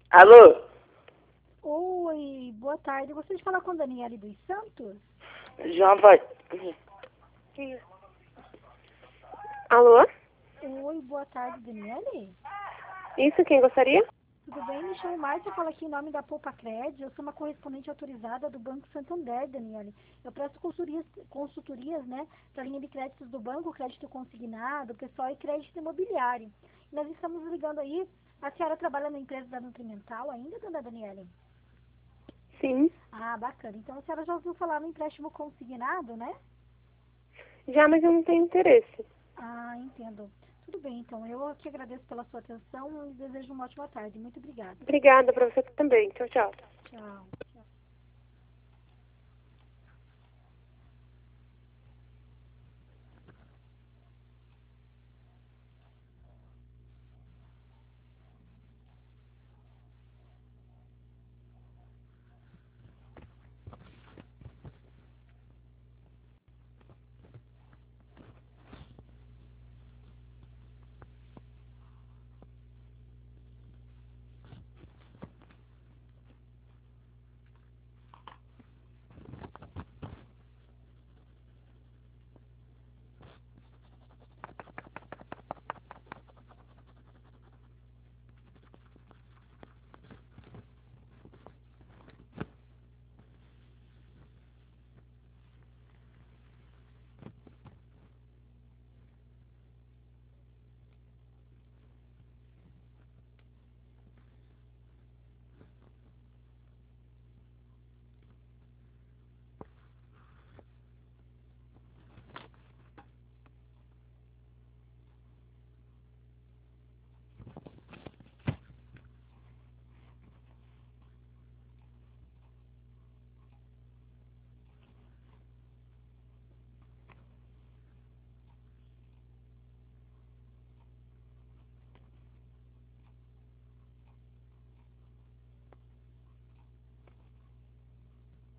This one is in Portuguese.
Alô? Oi, boa tarde. Eu gostaria de falar com a Daniele dos Santos. João vai. Alô? Oi, boa tarde, Daniele. Isso, quem gostaria? Tudo bem? Me chamo Márcia, falo aqui em nome da Poupa Cred. Eu sou uma correspondente autorizada do Banco Santander, Daniele. Eu presto consultorias, né, para linha de créditos do banco, crédito consignado, pessoal e crédito imobiliário. E nós estamos ligando aí. A senhora trabalha na empresa da Nutrimental ainda, dona Daniele? Sim. Ah, bacana. Então a senhora já ouviu falar no empréstimo consignado, né? Já, mas eu não tenho interesse. Ah, entendo. Tudo bem, então. Eu aqui agradeço pela sua atenção e desejo uma ótima tarde. Muito obrigada. Obrigada pra você também. Tchau, tchau. Tchau.